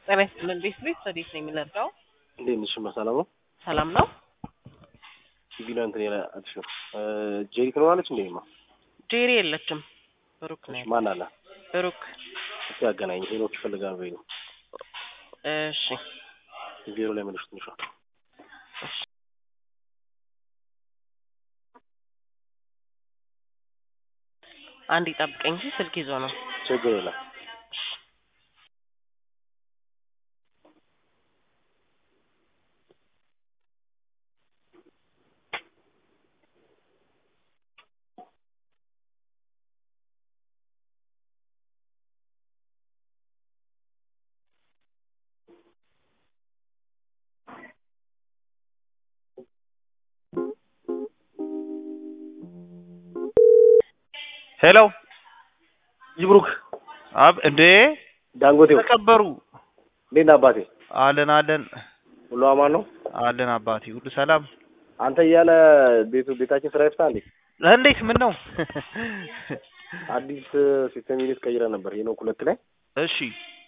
ጤና ይስጥልን ቤት ወዴት ነው የሚለርዳው? እንዴት ነሽ? ሰላም ነው? ሰላም ነው። ቢና እንትን ያለ አትሽ ጄሪ ትኖራለች እንዴማ? ጄሪ የለችም። ብሩክ ነው። ማን አለ? ብሩክ እስቲ ያገናኝ ሄኖክ ይፈልጋል ወይ ነው? እሺ ቢሮ ላይ መልሽ ትንሽ አንድ ይጠብቀኝ እንጂ ስልክ ይዞ ነው። ችግር የለም። ሄሎ ይብሩክ እንዴ ዳንጎቴው ተከበሩ እንዴት አባቴ? አለን ሁሉ አማን ነው? አለን አባቴ ሁሉ ሰላም። አንተ እያለ ቤታችን ስራ ይፍታ እንዴት ምን ነው? አዲስ ሲስተም ይልስ ቀይረ ነበር ሄኖክ ሁለት ላይ። እሺ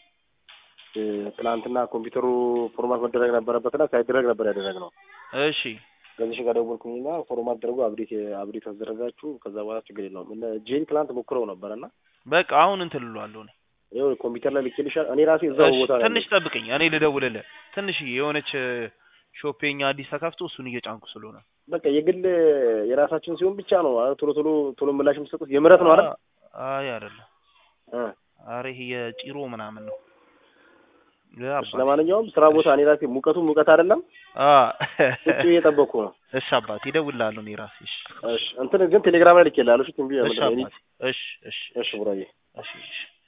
ትናንትና ኮምፒውተሩ ፎርማት መደረግ ነበረበትና ሳይደረግ ነበር ያደረግነው። እሺ ከዚህ ጋር ደወልኩኝና ፎርማት አድርጎ አብዴት አደረጋችሁ። ከዛ በኋላ ችግር የለውም። እና ጄሪ ትናንት ሞክረው ነበርና በቃ አሁን እንትን ልሏለሁ ነው። ይኸው ኮምፒውተር ላይ ልኬልሻል። እኔ ራሴ እዛው ቦታ ላይ ትንሽ ጠብቀኝ፣ እኔ ልደውልልህ። ትንሽ የሆነች ሾፒንግ አዲስ ተከፍቶ እሱን እየጫንኩ ስለሆነ በቃ የግል የራሳችን ሲሆን ብቻ ነው ቶሎ ምላሽ የምትሰጡት። የምረት ነው አይደል? አይ አይደለም። አሬ ይሄ የጭሮ ምናምን ነው። ለማንኛውም ስራ ቦታ እኔ ራሴ ሙቀት አይደለም። እሱ እየጠበኩ ነው። እሺ አባቴ እደውልልሃለሁ እኔ ራሴ። እሺ እንትን ግን ቴሌግራም ላይ ልኬልሃለሁ። እሺ ትንቢያ እሺ ማለት ነው። እሺ እሺ ቡራዬ እሺ